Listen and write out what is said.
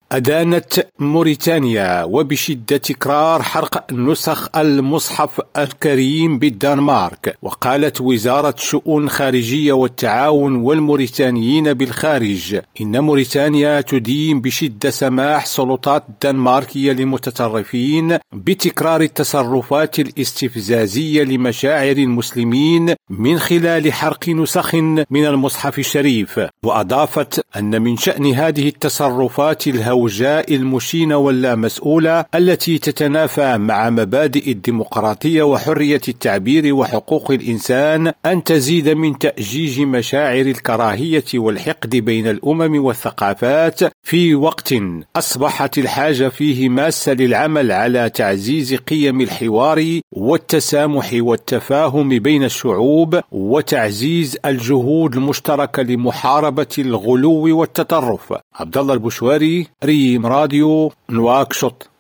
أدانت موريتانيا وبشدة تكرار حرق نسخ المصحف الكريم بالدنمارك. وقالت وزارة شؤون خارجية والتعاون والموريتانيين بالخارج إن موريتانيا تدين بشدة سماح سلطات الدنماركية للمتطرفين بتكرار التصرفات الاستفزازية لمشاعر المسلمين من خلال حرق نسخ من المصحف الشريف. وأضافت أن من شأن هذه التصرفات الهوجاء المشينة واللامسؤولة التي تتنافى مع مبادئ الديمقراطية وحرية التعبير وحقوق الإنسان أن تزيد من تأجيج مشاعر الكراهية والحقد بين الأمم والثقافات في وقت أصبحت الحاجة فيه ماسة للعمل على تعزيز قيم الحوار والتسامح والتفاهم بين الشعوب وتعزيز الجهود المشتركة لمحاربة الغلو والتطرف. عبد الله البشواري، ريم راديو، نواكشوط.